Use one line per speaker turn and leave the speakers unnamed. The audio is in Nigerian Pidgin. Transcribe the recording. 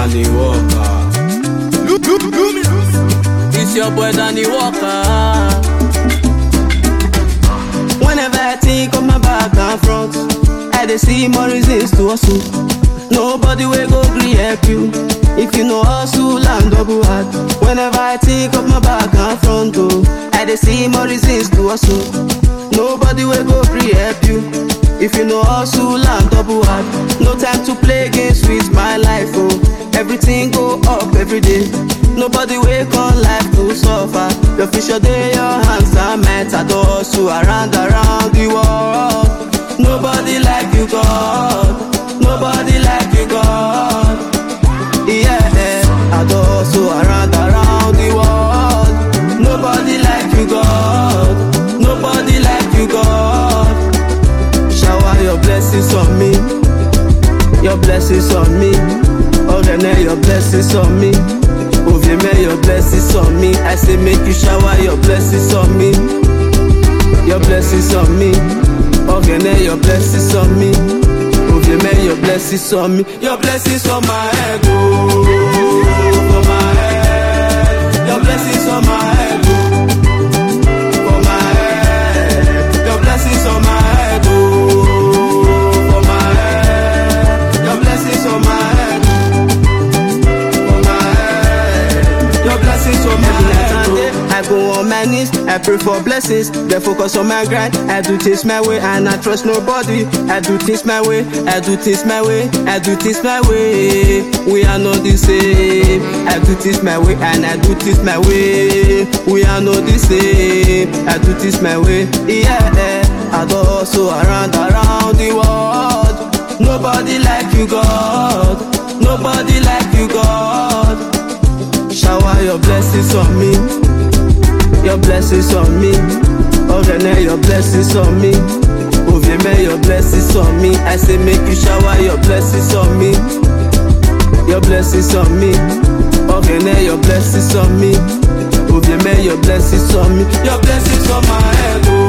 Danny Walker. It's your boy Danny Walker. Whenever I think of my back and front, I dey see more reasons to hustle. Nobody will go gree help you if you know hustle and double hard. Whenever I think of my back and front, oh, I dey see more reasons to hustle. Nobody will go gree help you if you know hustle and double hard. No time to play games with my life, oh. Everything go up every day. Nobody wake on life to suffer. Your future day, your hands are meant to hustle around the world. Nobody like you, God. Nobody like you, God. Yeah, I do hustle around the world. Nobody like you, God. Nobody like you, God. Shower your blessings on me. Your blessings on me. Orene, your blessings on me. Ovieme, your blessings on me. I say make you shower your blessings on me. Your blessings on me. Orene, your blessings on me. Ovieme, your blessings on me. Your blessings on my head, oh, for my head. Your blessings on my head, oh, for my head. Your blessings on my head, oh, for my head. Your blessings on my head, for my head. Your blessings on my head, oh. I go on my knees, I pray for blessings. They focus on my grind. I do things my way and I trust nobody. I do things my way, I do things my way, I do things my way. We are not the same. I do things my way and I do things my way. We are not the same. I do things my way. Yeah, I go also around the world. Nobody like you, God. Nobody like you, God. Shower your blessings on me. Your blessings on me. Orene, your blessings on me. Ovieme, your blessings on me. I say make you shower your blessings on me. Your blessings on me. Orene, your blessings on me. Ovieme, your blessings on me. Your blessings on my head, oh.